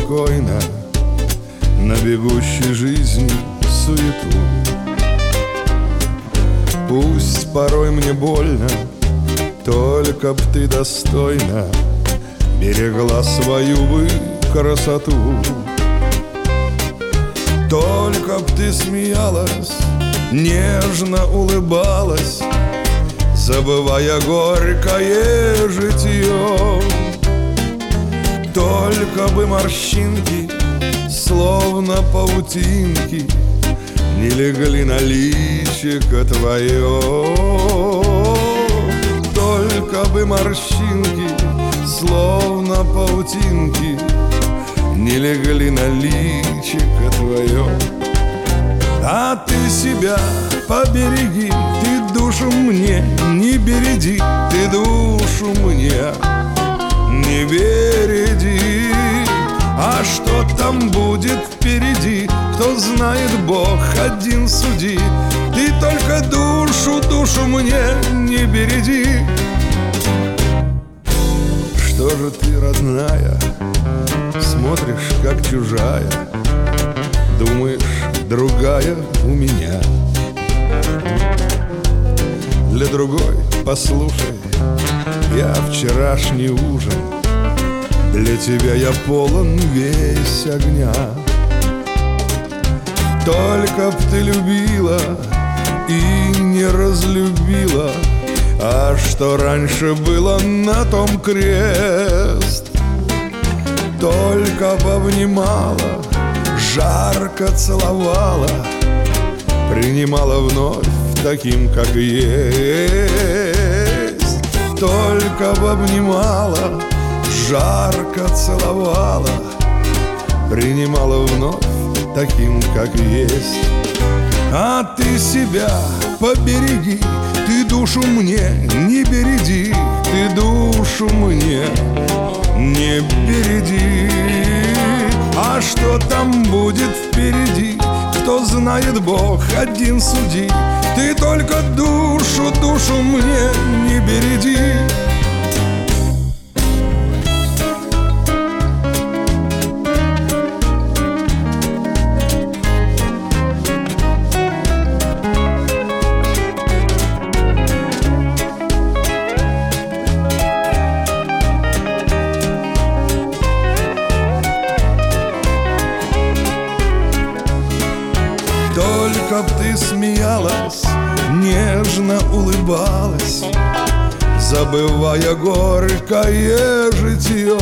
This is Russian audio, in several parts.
спокойно на бегущей жизни суету. Пусть порой мне больно, только б ты достойно берегла свою бы красоту. Только б ты смеялась, нежно улыбалась, забывая горькое житье. Только бы морщинки, словно паутинки, не легли на личико твое. Только бы морщинки, словно паутинки, не легли на личико твое. А ты себя побереги, ты душу мне не береди, ты душу мне не береди. А что там будет впереди, кто знает, Бог один суди. Ты только душу мне не береди. Что же ты, родная, смотришь, как чужая, думаешь, другая у меня? Для другой, послушай, я вчерашний ужин, для тебя я полон весь огня. Только б ты любила и не разлюбила, а что раньше было, на том крест. Только б обнимала, жарко целовала, принимала вновь таким, как есть. Только б обнимала, жарко целовала, принимала вновь таким, как есть. А ты себя побереги, ты душу мне не береди, ты душу мне не береди. А что там будет впереди, кто знает, Бог один суди. Ты только душу мне не береди. Только б ты смеялась, нежно улыбалась, забывая горькое житье.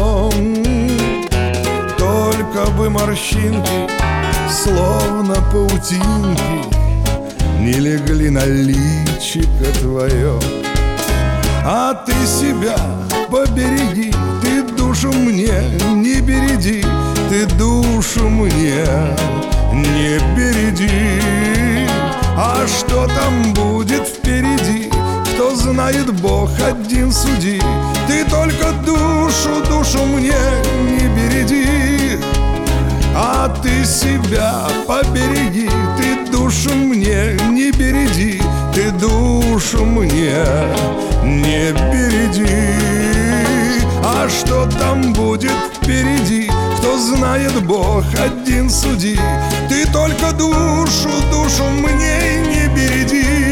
Только бы морщинки, словно паутинки, не легли на личико твое. А ты себя побереги, ты душу мне не береди, ты душу мне не береди. А что там будет впереди, кто знает, Бог один суди. Ты только душу мне не береди. А ты себя побереги, ты душу мне не береди, ты душу мне не береди. А что там будет впереди, кто знает, Бог один суди. Ты только душу мне не береди.